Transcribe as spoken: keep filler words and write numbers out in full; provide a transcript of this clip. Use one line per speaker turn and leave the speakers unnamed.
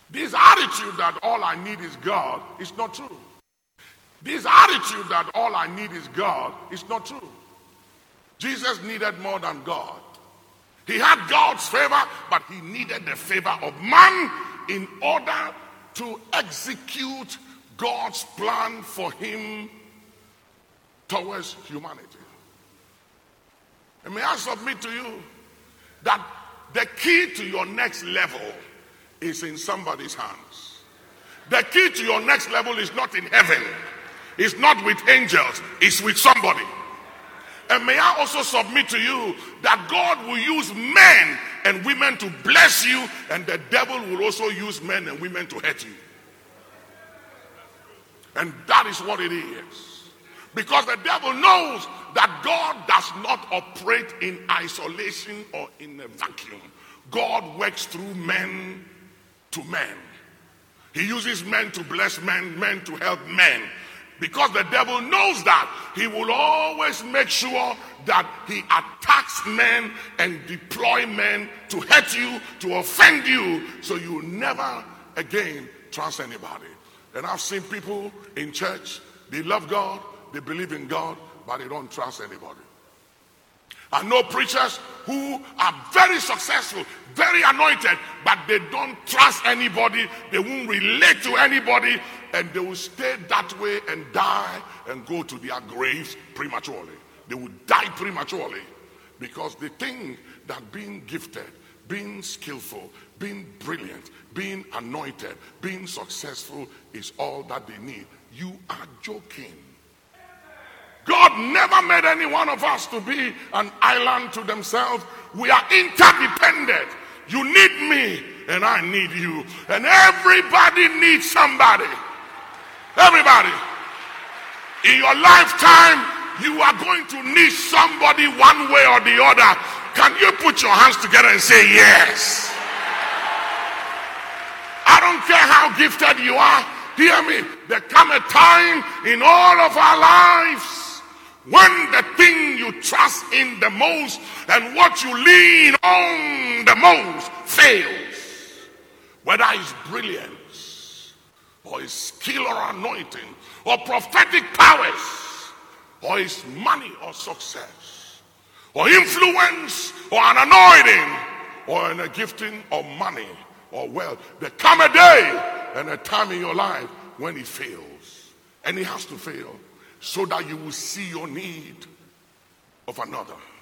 This attitude that all I need is God is not true. This attitude that all I need is God is not true. Jesus needed more than God. He had God's favor, but he needed the favor of man in order to execute God's plan for him towards humanity. And may I submit to you that the key to your next level is in somebody's hands. The key to your next level is not in heaven. It's not with angels. It's with somebody. And may I also submit to you that God will use men and women to bless you, and the devil will also use men and women to hurt you. And that is what it is. Because the devil knows that God does not operate in isolation or in a vacuum. God works through men to men. He uses men to bless men, men to help men. Because the devil knows that, he will always make sure that he attacks men and deploy men to hurt you, to offend you, so you never again trust anybody. And I've seen people in church, they love God, they believe in God, but they don't trust anybody. I know preachers who are very successful, very anointed, but they don't trust anybody, they won't relate to anybody, and they will stay that way and die and go to their graves prematurely. They will die prematurely because they think that being gifted, being skillful, being brilliant, being anointed, being successful is all that they need. You are joking. God never made any one of us to be an island to themselves. We are interdependent. You need me and I need you. And everybody needs somebody. Everybody. In your lifetime, you are going to need somebody one way or the other. Can you put your hands together and say yes? I don't care how gifted you are. Hear me. There come a time in all of our lives when the thing you trust in the most and what you lean on the most fails. Whether it's brilliance, or it's skill or anointing, or prophetic powers, or it's money or success, or influence, or an anointing, or in a gifting of money or wealth. There come a day and a time in your life when it fails. And it has to fail, so that you will see your need of another.